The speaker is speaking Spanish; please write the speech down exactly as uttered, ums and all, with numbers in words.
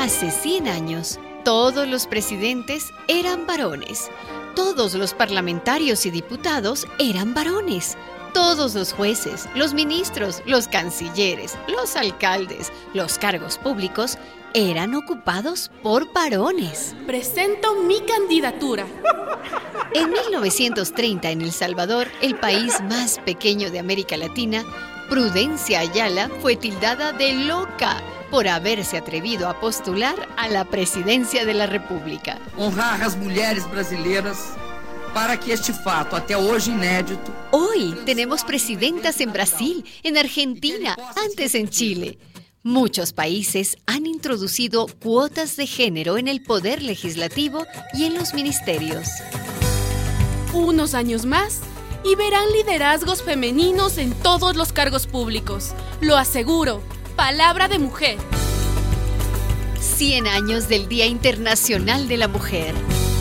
Hace cien años, todos los presidentes eran varones. Todos los parlamentarios y diputados eran varones. Todos los jueces, los ministros, los cancilleres, los alcaldes, los cargos públicos eran ocupados por varones. Presento mi candidatura. En mil novecientos treinta, en El Salvador, el país más pequeño de América Latina, Prudencia Ayala fue tildada de loca por haberse atrevido a postular a la presidencia de la República. Honrar as mulheres brasileiras para que este fato, até hoje inédito... Hoy tenemos presidentas en Brasil, en Argentina, antes en Chile. Muchos países han introducido cuotas de género en el poder legislativo y en los ministerios. Unos años más y verán liderazgos femeninos en todos los cargos públicos. Lo aseguro. Palabra de mujer. cien años del Día Internacional de la Mujer.